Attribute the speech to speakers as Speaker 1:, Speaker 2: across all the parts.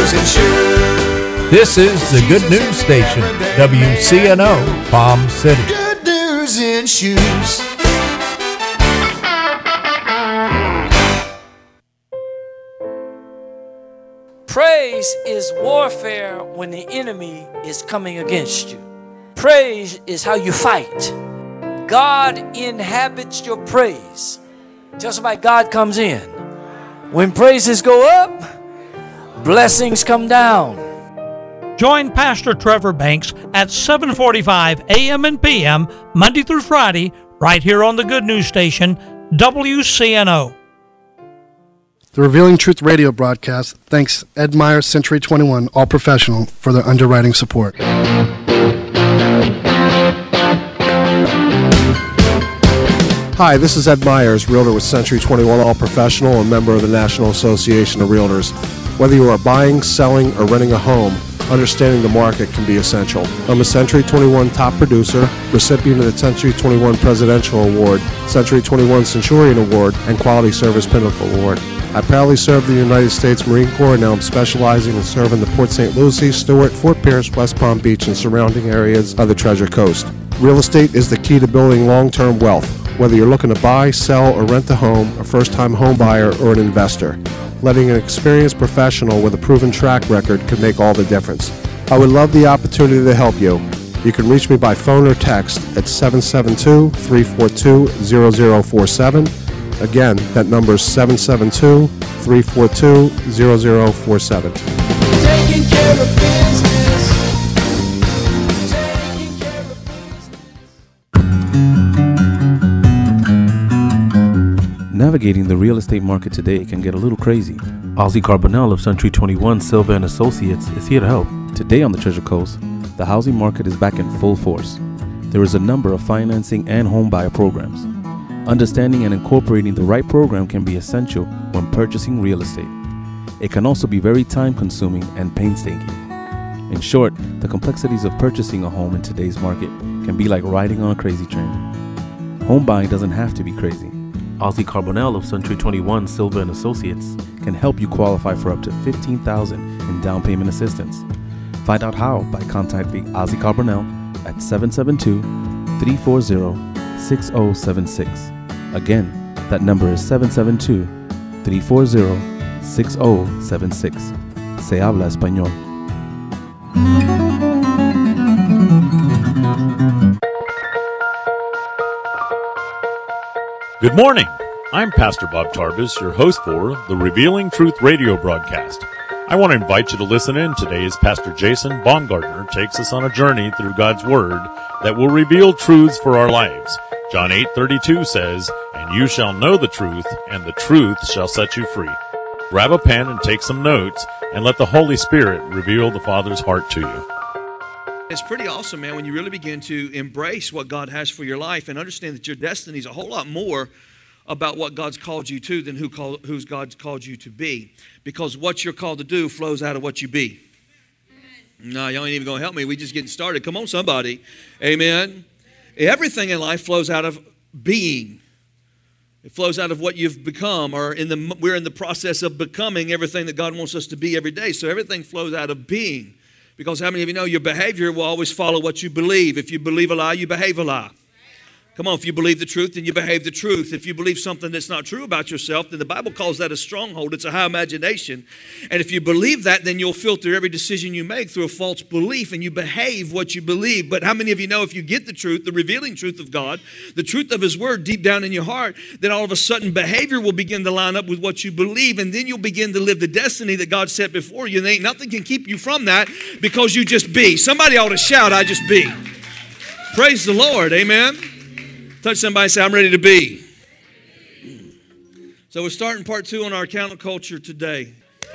Speaker 1: news and shoes.
Speaker 2: This is the Good News Station, WCNO, Palm City.
Speaker 1: Good news and shoes.
Speaker 3: Praise is warfare when the enemy is coming against you. Praise is how you fight. God inhabits your praise. Tell somebody, God comes in. When praises go up, blessings come down.
Speaker 4: Join Pastor Trevor Banks at 7:45 a.m. and p.m. Monday through Friday, right here on the Good News Station, WCNO.
Speaker 5: The Revealing Truth radio broadcast thanks Ed Meyer, Century 21, All Professional, for their underwriting support.
Speaker 6: Hi, this is Ed Myers, Realtor with Century 21 All Professional and member of the National Association of Realtors. Whether you are buying, selling, or renting a home, understanding the market can be essential. I'm a Century 21 top producer, recipient of the Century 21 Presidential Award, Century 21 Centurion Award, and Quality Service Pinnacle Award. I proudly served the United States Marine Corps, and now I'm specializing in serving the Port St. Lucie, Stewart, Fort Pierce, West Palm Beach, and surrounding areas of the Treasure Coast. Real estate is the key to building long-term wealth. Whether you're looking to buy, sell, or rent a home, a first-time home buyer, or an investor, letting an experienced professional with a proven track record can make all the difference. I would love the opportunity to help you. You can reach me by phone or text at 772-342-0047. Again, that number is 772-342-0047.
Speaker 1: Taking care of business. Taking care of business.
Speaker 7: Navigating the real estate market today can get a little crazy. Ozzy Carbonell of Century 21 Silva & Associates is here to help. Today on the Treasure Coast, the housing market is back in full force. There is a number of financing and home buyer programs. Understanding and incorporating the right program can be essential when purchasing real estate. It can also be very time-consuming and painstaking. In short, the complexities of purchasing a home in today's market can be like riding on a crazy train. Home buying doesn't have to be crazy. Ozzy Carbonell of Century 21 Silva & Associates can help you qualify for up to $15,000 in down payment assistance. Find out how by contacting Ozzy Carbonell at 772-340-6076. Again, that number is 772-340-6076. Se habla español.
Speaker 8: Good morning. I'm Pastor Bob Tarbus, your host for the Revealing Truth radio broadcast. I want to invite you to listen in today as Pastor Jason Baumgartner takes us on a journey through God's Word that will reveal truths for our lives. John 8:32 says, "And you shall know the truth, and the truth shall set you free." Grab a pen and take some notes, and let the Holy Spirit reveal the Father's heart to you.
Speaker 9: It's pretty awesome, man, when you really begin to embrace what God has for your life and understand that your destiny is a whole lot more about what God's called you to than who's God's called you to be. Because what you're called to do flows out of what you be. No, y'all ain't even going to help me. We just getting started. Come on, somebody. Amen. Everything in life flows out of being. It flows out of what you've become, or we're in the process of becoming everything that God wants us to be every day. So everything flows out of being. Because how many of you know your behavior will always follow what you believe? If you believe a lie, you behave a lie. Come on, if you believe the truth, then you behave the truth. If you believe something that's not true about yourself, then the Bible calls that a stronghold. It's a high imagination. And if you believe that, then you'll filter every decision you make through a false belief, and you behave what you believe. But how many of you know if you get the truth, the revealing truth of God, the truth of His Word deep down in your heart, then all of a sudden behavior will begin to line up with what you believe, and then you'll begin to live the destiny that God set before you. And ain't nothing can keep you from that because you just be. Somebody ought to shout, "I just be." Praise the Lord. Amen. Touch somebody and say, "I'm ready to be." So we're starting part 2 on our counterculture today.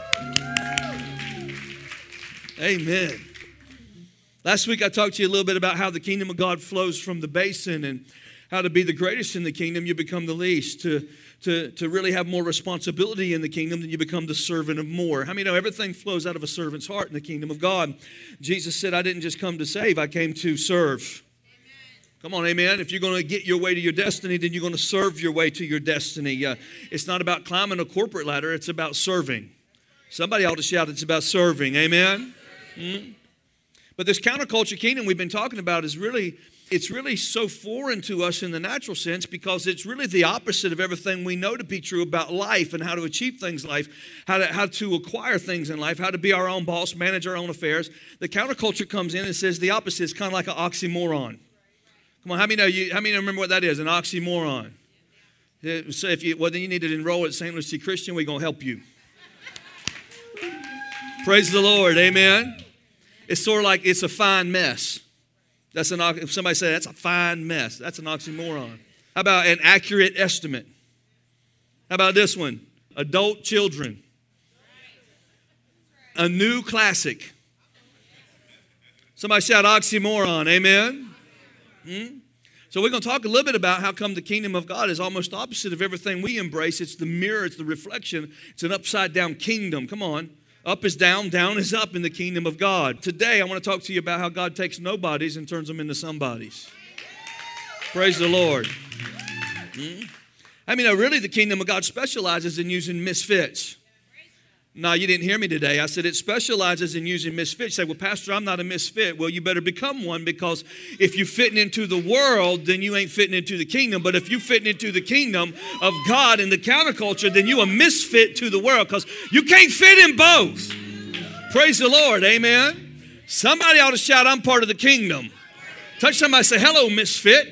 Speaker 9: Amen. Last week I talked to you a little bit about how the kingdom of God flows from the basin, and how to be the greatest in the kingdom, you become the least. To really have more responsibility in the kingdom, then you become the servant of more. How many know everything flows out of a servant's heart in the kingdom of God? Jesus said, "I didn't just come to save, I came to serve." Come on, amen. If you're going to get your way to your destiny, then you're going to serve your way to your destiny. It's not about climbing a corporate ladder. It's about serving. Somebody ought to shout, it's about serving. Amen? But this counterculture kingdom we've been talking about is really so foreign to us in the natural sense because it's really the opposite of everything we know to be true about life and how to achieve things in life, how to acquire things in life, how to be our own boss, manage our own affairs. The counterculture comes in and says the opposite. It's kind of like an oxymoron. Come on, how many remember what that is, an oxymoron? So then you need to enroll at St. Lucie Christian. We're going to help you. Praise the Lord, amen. It's sort of like it's a fine mess. If somebody says that's a fine mess, that's an oxymoron. How about an accurate estimate? How about this one? Adult children. A new classic. Somebody shout oxymoron, amen? So we're going to talk a little bit about how come the kingdom of God is almost opposite of everything we embrace. It's the mirror, it's the reflection. It's an upside down kingdom. Come on. Up is down, down is up in the kingdom of God. Today, I want to talk to you about how God takes nobodies and turns them into somebodies. Praise the Lord. Really, the kingdom of God specializes in using misfits. No, you didn't hear me today. I said it specializes in using misfits. You say, well, Pastor, I'm not a misfit. Well, you better become one because if you're fitting into the world, then you ain't fitting into the kingdom. But if you're fitting into the kingdom of God and the counterculture, then you a misfit to the world because you can't fit in both. Praise the Lord, amen. Somebody ought to shout, I'm part of the kingdom. Touch somebody, say, hello, misfit.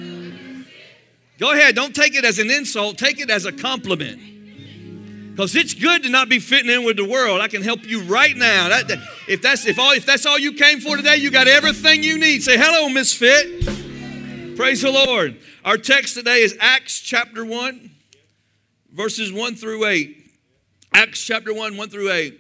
Speaker 9: Go ahead, don't take it as an insult. Take it as a compliment. Because it's good to not be fitting in with the world. I can help you right now. If that's all you came for today, you got everything you need. Say, hello, misfit. Praise the Lord. Our text today is Acts chapter 1, verses 1 through 8. Acts chapter 1, 1 through 8.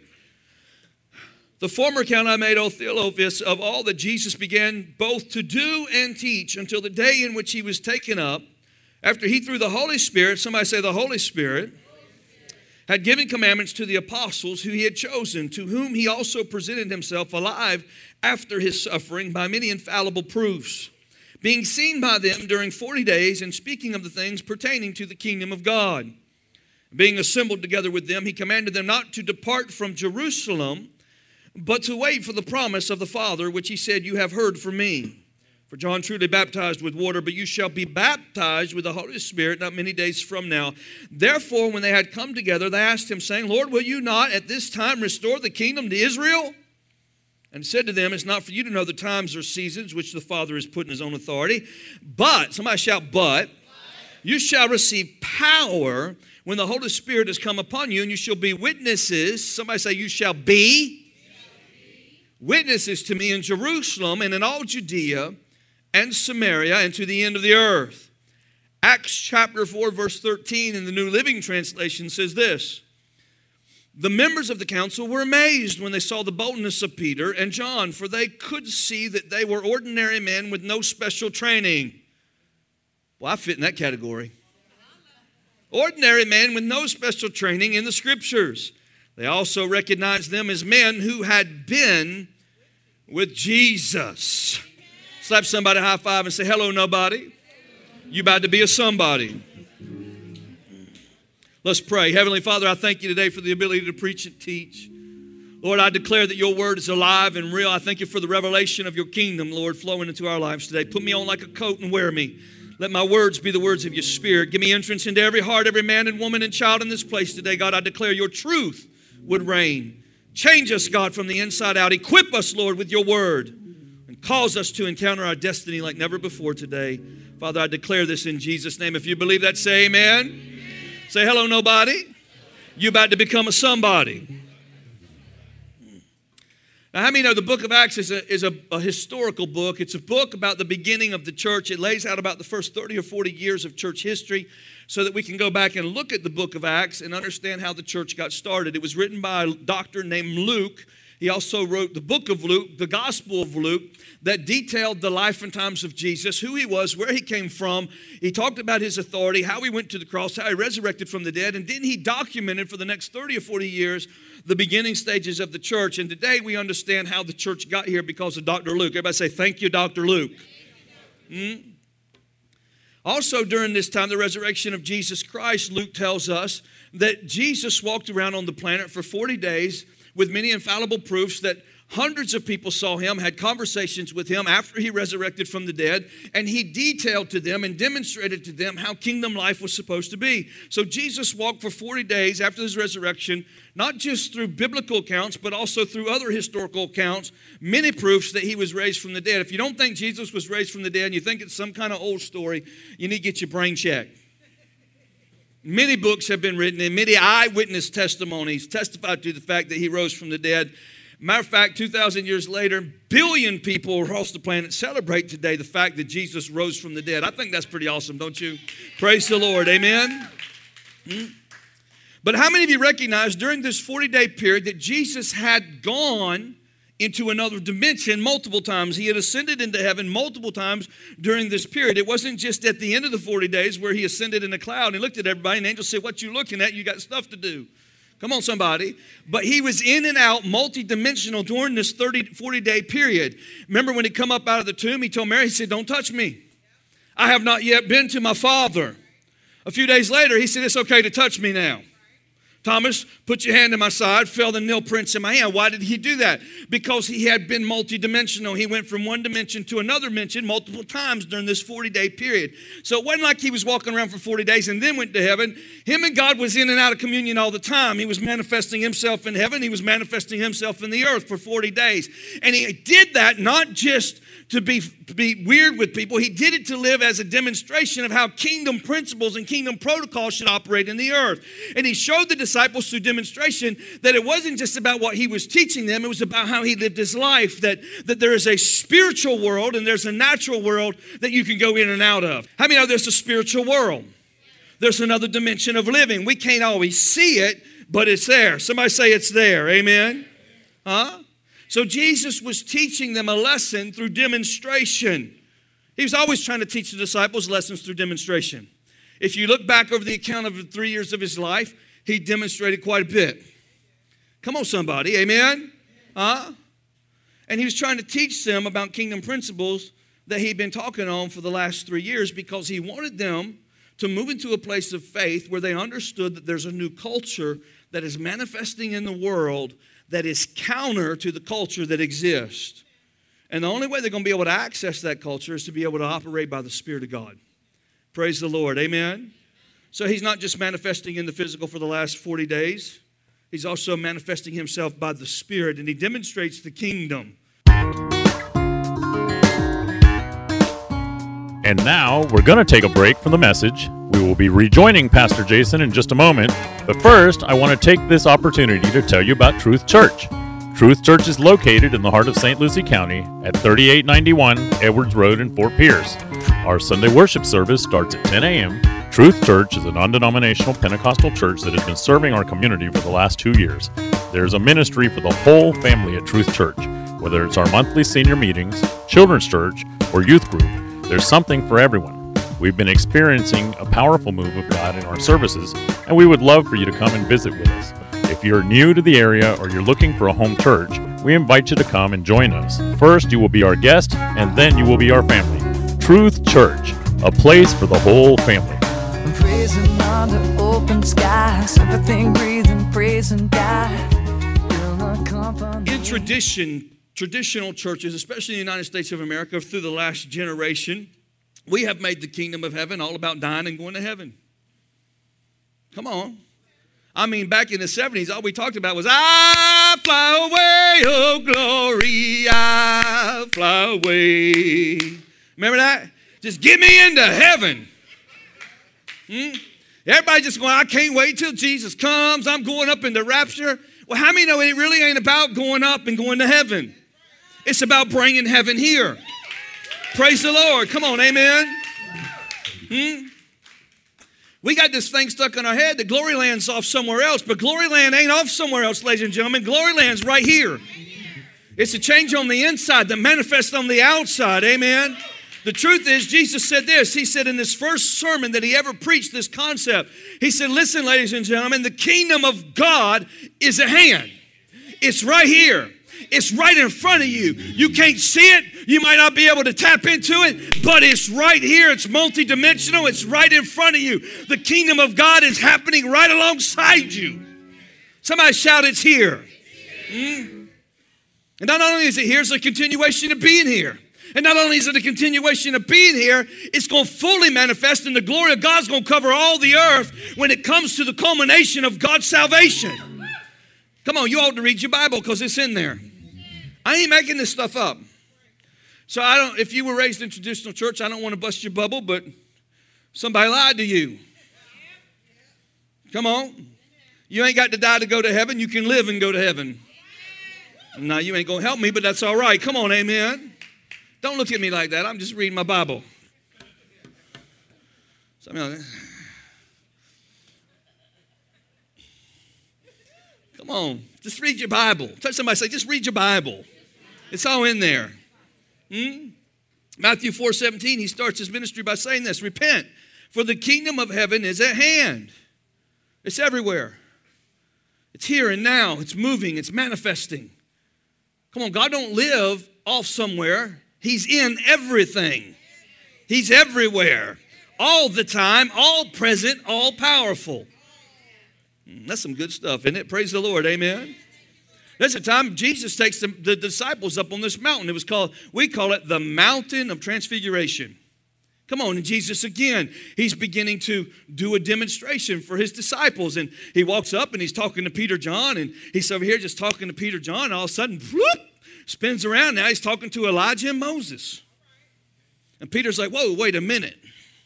Speaker 9: The former account I made, O Theophilus, of all that Jesus began both to do and teach until the day in which he was taken up, after he through the Holy Spirit, somebody say the Holy Spirit, had given commandments to the apostles who he had chosen, to whom he also presented himself alive after his suffering by many infallible proofs, being seen by them during 40 days and speaking of the things pertaining to the kingdom of God. Being assembled together with them, he commanded them not to depart from Jerusalem, but to wait for the promise of the Father, which he said, you have heard from me. For John truly baptized with water, but you shall be baptized with the Holy Spirit not many days from now. Therefore, when they had come together, they asked him, saying, Lord, will you not at this time restore the kingdom to Israel? And he said to them, it's not for you to know the times or seasons which the Father has put in his own authority. But, somebody shout, but, you shall receive power when the Holy Spirit has come upon you, and you shall be witnesses. Somebody say, you shall be witnesses to me in Jerusalem and in all Judea and Samaria, and to the end of the earth. Acts chapter 4, verse 13 in the New Living Translation says this. The members of the council were amazed when they saw the boldness of Peter and John, for they could see that they were ordinary men with no special training. Well, I fit in that category. Ordinary men with no special training in the scriptures. They also recognized them as men who had been with Jesus. Slap somebody high five and say, hello, nobody. You about to be a somebody. Let's pray. Heavenly Father, I thank you today for the ability to preach and teach. Lord, I declare that your word is alive and real. I thank you for the revelation of your kingdom, Lord, flowing into our lives today. Put me on like a coat and wear me. Let my words be the words of your spirit. Give me entrance into every heart, every man and woman and child in this place today. God, I declare your truth would reign. Change us, God, from the inside out. Equip us, Lord, with your word. And cause us to encounter our destiny like never before today. Father, I declare this in Jesus' name. If you believe that, say amen. Amen. Say hello, nobody. You're about to become a somebody. Now, how many know the book of Acts is a historical book? It's a book about the beginning of the church. It lays out about the first 30 or 40 years of church history so that we can go back and look at the book of Acts and understand how the church got started. It was written by a doctor named Luke. He also wrote the book of Luke, the Gospel of Luke, that detailed the life and times of Jesus, who he was, where he came from. He talked about his authority, how he went to the cross, how he resurrected from the dead, and then he documented for the next 30 or 40 years the beginning stages of the church. And today we understand how the church got here because of Dr. Luke. Everybody say, thank you, Dr. Luke. Also during this time, the resurrection of Jesus Christ, Luke tells us that Jesus walked around on the planet for 40 days with many infallible proofs that hundreds of people saw him, had conversations with him after he resurrected from the dead, and he detailed to them and demonstrated to them how kingdom life was supposed to be. So Jesus walked for 40 days after his resurrection, not just through biblical accounts, but also through other historical accounts, many proofs that he was raised from the dead. If you don't think Jesus was raised from the dead and you think it's some kind of old story, you need to get your brain checked. Many books have been written and many eyewitness testimonies testify to the fact that he rose from the dead. Matter of fact, 2,000 years later, billion people across the planet celebrate today the fact that Jesus rose from the dead. I think that's pretty awesome, don't you? Praise the Lord, amen? But how many of you recognize during this 40-day period that Jesus had gone into another dimension multiple times? He had ascended into heaven multiple times during this period. It wasn't just at the end of the 40 days where he ascended in a cloud and looked at everybody and the angel said, "What you looking at? You got stuff to do." Come on, somebody. But he was in and out, multidimensional during this 40-day period. Remember when he come up out of the tomb, he told Mary, he said, "Don't touch me. I have not yet been to my Father." A few days later, he said, "It's okay to touch me now. Thomas, put your hand in my side, feel the nail prints in my hand." Why did he do that? Because he had been multidimensional. He went from one dimension to another dimension multiple times during this 40-day period. So it wasn't like he was walking around for 40 days and then went to heaven. Him and God was in and out of communion all the time. He was manifesting himself in heaven. He was manifesting himself in the earth for 40 days. And he did that not just to be weird with people. He did it to live as a demonstration of how kingdom principles and kingdom protocols should operate in the earth. And he showed the disciples through demonstration that it wasn't just about what he was teaching them. It was about how he lived his life, that there is a spiritual world and there's a natural world that you can go in and out of. How many know there's a spiritual world? There's another dimension of living. We can't always see it, but it's there. Somebody say it's there. Amen? Huh? So Jesus was teaching them a lesson through demonstration. He was always trying to teach the disciples lessons through demonstration. If you look back over the account of the 3 years of his life, he demonstrated quite a bit. Come on, somebody. Amen? And he was trying to teach them about kingdom principles that he'd been talking on for the last 3 years because he wanted them to move into a place of faith where they understood that there's a new culture that is manifesting in the world that is counter to the culture that exists. And the only way they're going to be able to access that culture is to be able to operate by the Spirit of God. Praise the Lord. Amen? So he's not just manifesting in the physical for the last 40 days. He's also manifesting himself by the Spirit, and he demonstrates the kingdom.
Speaker 8: And now we're going to take a break from the message. We will be rejoining Pastor Jason in just a moment. But first, I want to take this opportunity to tell you about Truth Church. Truth Church is located in the heart of St. Lucie County at 3891 Edwards Road in Fort Pierce. Our Sunday worship service starts at 10 a.m. Truth Church is a non-denominational Pentecostal church that has been serving our community for the last 2 years. There's a ministry for the whole family at Truth Church. Whether it's our monthly senior meetings, children's church, or youth group, there's something for everyone. We've been experiencing a powerful move of God in our services, and we would love for you to come and visit with us. If you're new to the area or you're looking for a home church, we invite you to come and join us. First, you will be our guest, and then you will be our family. Truth Church, a place for the whole family.
Speaker 10: I'm praising under open skies, everything breathing, praising God.
Speaker 9: In traditional churches, especially in the United States of America, through the last generation, we have made the kingdom of heaven all about dying and going to heaven. Come on. I mean, back in the 70s, all we talked about was, I fly away, oh glory, I fly away. Remember that? Just get me into heaven. Everybody just going, I can't wait till Jesus comes. I'm going up in the rapture. Well, how many know it really ain't about going up and going to heaven? It's about bringing heaven here. Praise the Lord. Come on, amen. We got this thing stuck in our head that Glory Land's off somewhere else, but Glory Land ain't off somewhere else, ladies and gentlemen. Glory Land's right here. It's a change on the inside that manifests on the outside, amen. The truth is, Jesus said this. He said in this first sermon that he ever preached this concept, he said, listen, ladies and gentlemen, the kingdom of God is at hand. It's right here. It's right in front of you. You can't see it. You might not be able to tap into it, but it's right here. It's multidimensional. It's right in front of you. The kingdom of God is happening right alongside you. Somebody shout, it's here. And not only is it here, it's a continuation of being here. And not only is it a continuation of being here, it's going to fully manifest, and the glory of God's going to cover all the earth when it comes to the culmination of God's salvation. Come on, you ought to read your Bible because it's in there. I ain't making this stuff up. So if you were raised in traditional church, I don't want to bust your bubble, but somebody lied to you. Come on. You ain't got to die to go to heaven. You can live and go to heaven. Now, you ain't going to help me, but that's all right. Come on, amen. Don't look at me like that. I'm just reading my Bible. Come on. Just read your Bible. Touch somebody, say, just read your Bible. It's all in there. Matthew 4:17, he starts his ministry by saying this, repent, for the kingdom of heaven is at hand. It's everywhere. It's here and now. It's moving. It's manifesting. Come on, God don't live off somewhere. He's in everything. He's everywhere. All the time, all present, all powerful. That's some good stuff, isn't it? Praise the Lord, amen. There's a time Jesus takes the disciples up on this mountain. We call it the mountain of transfiguration. Come on, and Jesus again, he's beginning to do a demonstration for his disciples. And he walks up and he's talking to Peter, John, and he's over here just talking to Peter, John. And all of a sudden, whoop, spins around. Now he's talking to Elijah and Moses. And Peter's like, whoa, wait a minute.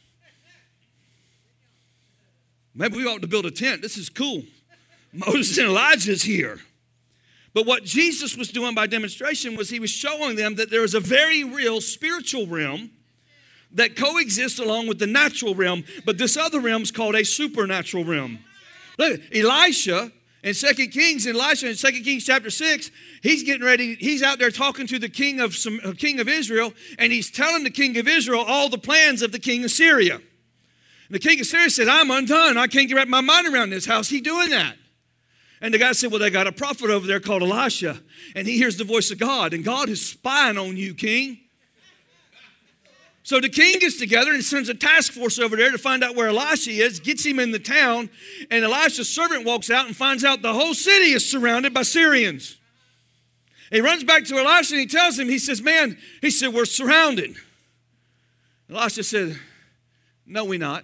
Speaker 9: Maybe we ought to build a tent. This is cool. Moses and Elijah's here. But what Jesus was doing by demonstration was he was showing them that there is a very real spiritual realm that coexists along with the natural realm, but this other realm is called a supernatural realm. Look, Elisha in 2 Kings chapter 6, he's getting ready, he's out there talking to the king of Israel, and he's telling the king of Israel all the plans of the king of Syria. And the king of Syria said, I'm undone. I can't get my mind around this. How's he doing that? And the guy said, well, they got a prophet over there called Elisha, and he hears the voice of God, and God is spying on you, king. So the king gets together and sends a task force over there to find out where Elisha is, gets him in the town, and Elisha's servant walks out and finds out the whole city is surrounded by Syrians. He runs back to Elisha and he tells him, he says, we're surrounded. Elisha said, no, we're not.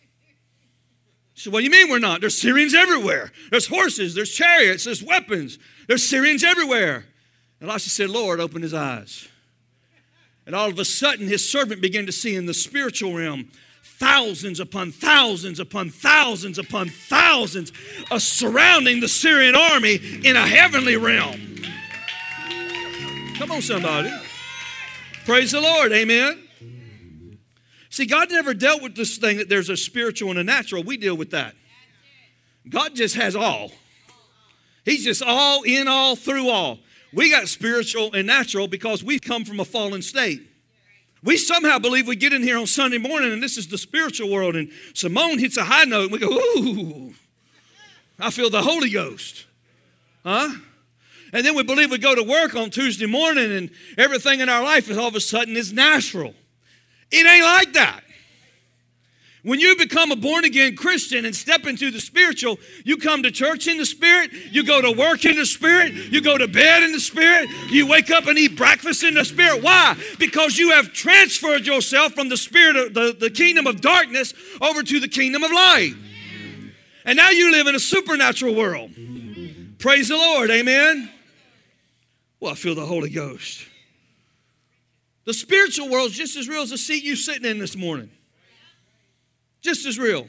Speaker 9: He said, what do you mean we're not? There's Syrians everywhere. There's horses, there's chariots, there's weapons. There's Syrians everywhere. And Elisha said, Lord, open his eyes. And all of a sudden, his servant began to see in the spiritual realm thousands upon thousands upon thousands upon thousands surrounding the Syrian army in a heavenly realm. Come on, somebody. Praise the Lord, amen. See, God never dealt with this thing that there's a spiritual and a natural. We deal with that. God just has all. He's just all, in all, through all. We got spiritual and natural because we've come from a fallen state. We somehow believe we get in here on Sunday morning and this is the spiritual world, and Simone hits a high note and we go, ooh, I feel the Holy Ghost. Huh? And then we believe we go to work on Tuesday morning and everything in our life is all of a sudden is natural. It ain't like that. When you become a born-again Christian and step into the spiritual, you come to church in the Spirit, you go to work in the Spirit, you go to bed in the Spirit, you wake up and eat breakfast in the Spirit. Why? Because you have transferred yourself from the spirit of the kingdom of darkness over to the kingdom of light. And now you live in a supernatural world. Praise the Lord, amen? Well, I feel the Holy Ghost. The spiritual world is just as real as the seat you're sitting in this morning. Just as real.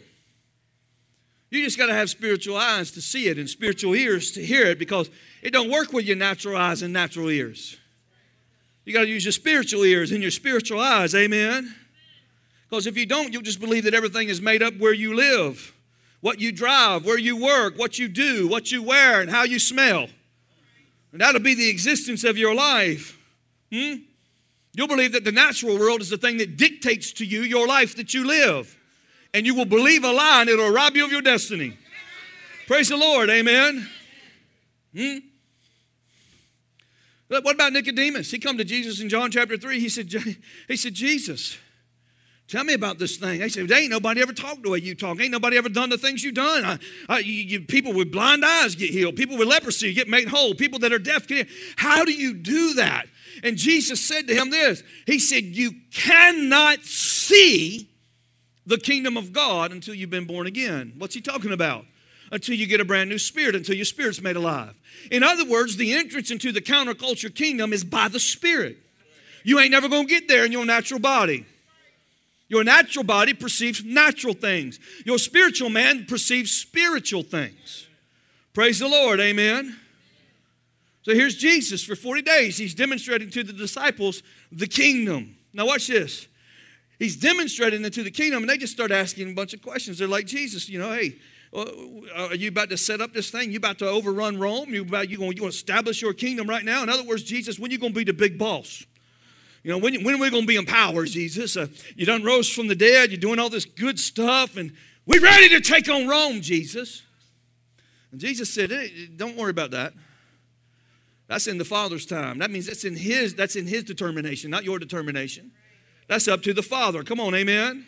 Speaker 9: You just got to have spiritual eyes to see it and spiritual ears to hear it, because it don't work with your natural eyes and natural ears. You got to use your spiritual ears and your spiritual eyes, amen? Because if you don't, you'll just believe that everything is made up where you live, what you drive, where you work, what you do, what you wear, and how you smell. And that'll be the existence of your life. You'll believe that the natural world is the thing that dictates to you your life that you live. And you will believe a lie and it'll rob you of your destiny. Praise the Lord, amen. What about Nicodemus? He come to Jesus in John chapter 3. He said, Jesus, tell me about this thing. They said, there ain't nobody ever talked the way you talk. Ain't nobody ever done the things you done. People with blind eyes get healed. People with leprosy get made whole. People that are deaf get healed. How do you do that? And Jesus said to him this. He said, you cannot see the kingdom of God until you've been born again. What's he talking about? Until you get a brand new spirit, until your spirit's made alive. In other words, the entrance into the counterculture kingdom is by the Spirit. You ain't never going to get there in your natural body. Your natural body perceives natural things. Your spiritual man perceives spiritual things. Praise the Lord, amen. So here's Jesus for 40 days. He's demonstrating to the disciples the kingdom. Now watch this. He's demonstrating it to the kingdom, and they just start asking a bunch of questions. They're like, Jesus, hey, are you about to set up this thing? You about to overrun Rome? You going to establish your kingdom right now? In other words, Jesus, when are you going to be the big boss? When are we going to be in power, Jesus? You done rose from the dead. You're doing all this good stuff, and we're ready to take on Rome, Jesus. And Jesus said, hey, don't worry about that. That's in the Father's time. That means that's in His determination, not your determination. That's up to the Father. Come on, amen.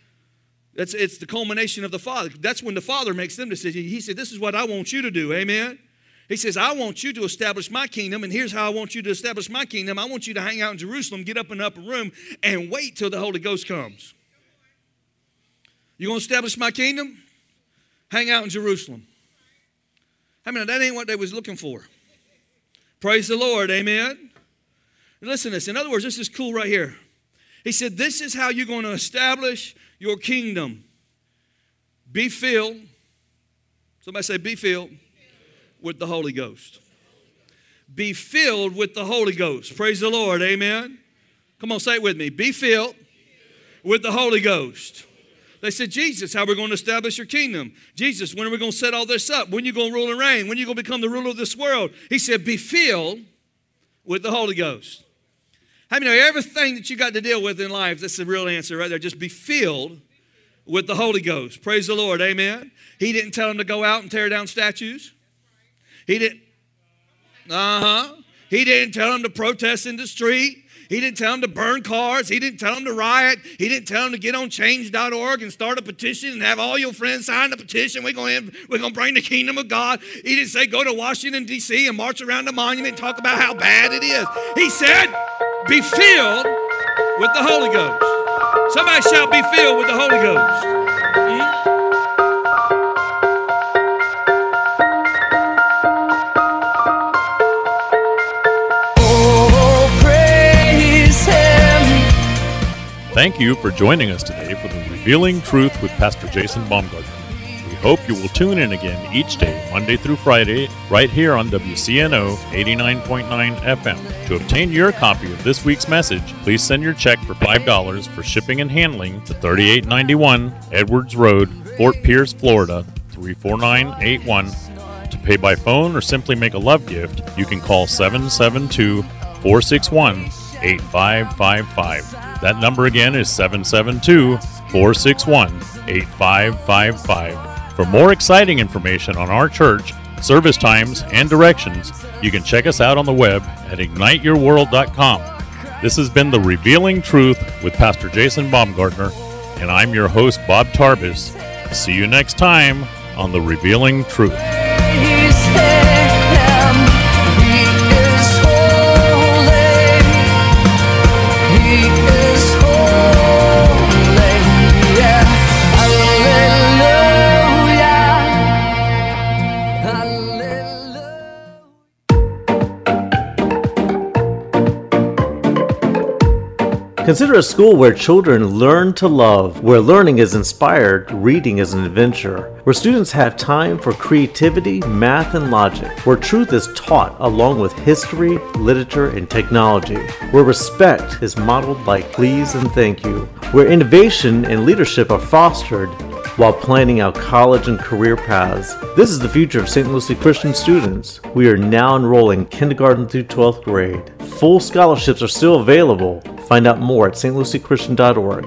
Speaker 9: It's the culmination of the Father. That's when the Father makes them decisions. He said, this is what I want you to do, amen. He says, I want you to establish my kingdom, and here's how I want you to establish my kingdom. I want you to hang out in Jerusalem, get up in the upper room, and wait till the Holy Ghost comes. You going to establish my kingdom? Hang out in Jerusalem. I mean, that ain't what they was looking for. Praise the Lord, amen. Listen to this. In other words, this is cool right here. He said, this is how you're going to establish your kingdom. Be filled. Somebody say, be filled with the Holy Ghost. Be filled with the Holy Ghost. Praise the Lord, amen. Come on, say it with me. Be filled with the Holy Ghost. They said, Jesus, how are we going to establish your kingdom? Jesus, when are we going to set all this up? When are you going to rule and reign? When are you going to become the ruler of this world? He said, be filled with the Holy Ghost. How many know everything that you got to deal with in life, that's the real answer right there. Just be filled with the Holy Ghost. Praise the Lord, amen. He didn't tell them to go out and tear down statues. He didn't tell them to protest in the street. He didn't tell them to burn cars. He didn't tell them to riot. He didn't tell them to get on change.org and start a petition and have all your friends sign the petition. We're going to bring the kingdom of God. He didn't say go to Washington, D.C. and march around the monument and talk about how bad it is. He said, be filled with the Holy Ghost. Somebody shout, be filled with the Holy Ghost.
Speaker 8: Thank you for joining us today for the Revealing Truth with Pastor Jason Baumgartner. We hope you will tune in again each day, Monday through Friday, right here on WCNO 89.9 FM. To obtain your copy of this week's message, please send your check for $5 for shipping and handling to 3891 Edwards Road, Fort Pierce, Florida, 34981. To pay by phone or simply make a love gift, you can call 772-461-8555. That number again is 772-461-8555. For more exciting information on our church, service times, and directions, you can check us out on the web at igniteyourworld.com. This has been The Revealing Truth with Pastor Jason Baumgartner, and I'm your host, Bob Tarbis. See you next time on The Revealing Truth.
Speaker 11: Consider a school where children learn to love, where learning is inspired, reading is an adventure, where students have time for creativity, math, and logic, where truth is taught along with history, literature, and technology, where respect is modeled by please and thank you, where innovation and leadership are fostered while planning out college and career paths. This is the future of St. Lucie Christian students. We are now enrolling kindergarten through 12th grade. Full scholarships are still available. Find out more at stluciechristian.org.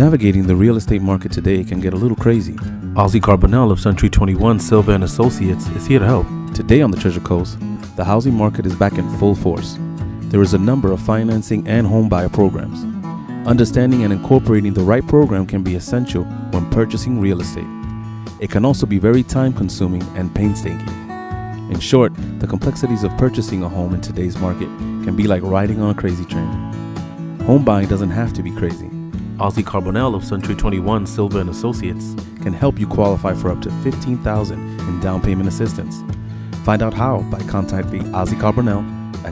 Speaker 7: Navigating the real estate market today can get a little crazy. Ozzy Carbonell of Century 21 Silva and Associates is here to help. Today on the Treasure Coast, the housing market is back in full force. There is a number of financing and home buyer programs. Understanding and incorporating the right program can be essential when purchasing real estate. It can also be very time-consuming and painstaking. In short, the complexities of purchasing a home in today's market can be like riding on a crazy train. Home buying doesn't have to be crazy. Ozzy Carbonell of Century 21 Silva and Associates can help you qualify for up to $15,000 in down payment assistance. Find out how by contacting Ozzy Carbonell at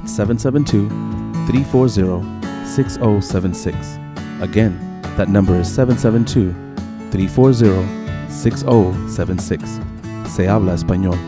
Speaker 7: 772-340-6076. Again, that number is 772-340-6076. Se habla español.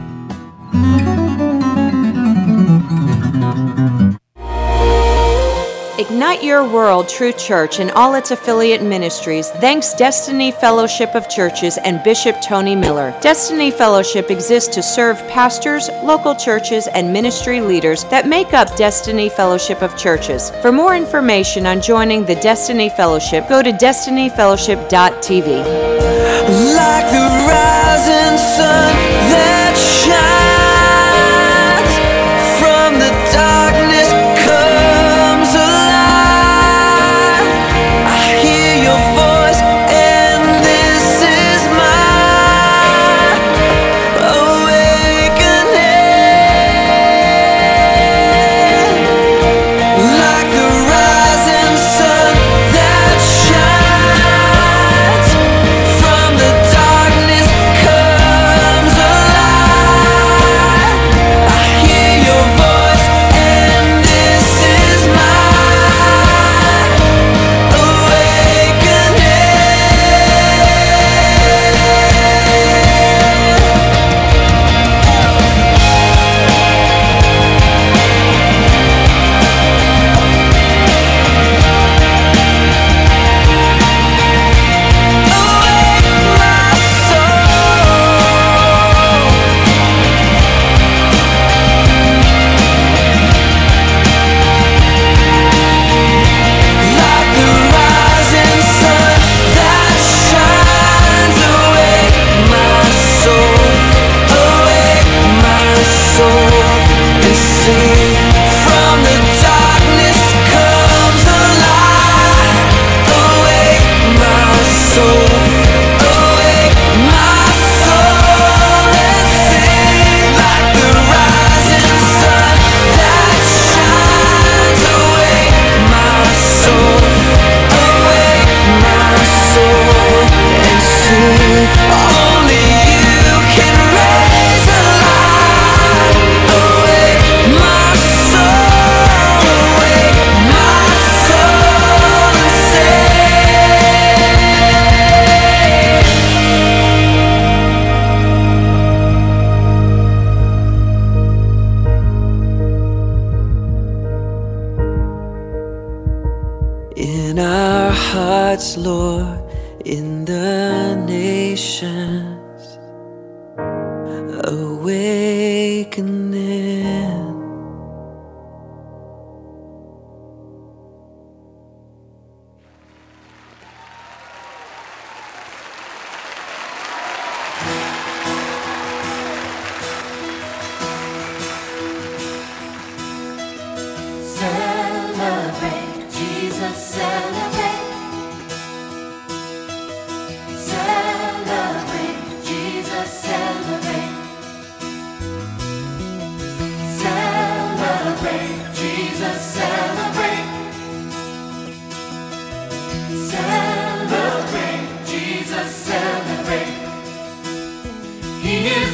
Speaker 12: Ignite Your World True Church and all its affiliate ministries thanks Destiny Fellowship of Churches and Bishop Tony Miller. Destiny Fellowship exists to serve pastors, local churches, and ministry leaders that make up Destiny Fellowship of Churches. For more information on joining the Destiny Fellowship, go to destinyfellowship.tv.
Speaker 1: Like the rising sun that shines from the darkness comes alive. I hear your voice and this is my awakening. Like the rising sun that shines from the darkness comes alive. I hear your voice and this is my in our hearts, Lord, in the nations, awakening.
Speaker 10: Celebrate, Jesus, celebrate. Celebrate, Jesus, celebrate. Celebrate, Jesus, celebrate. Celebrate, Jesus, celebrate. He is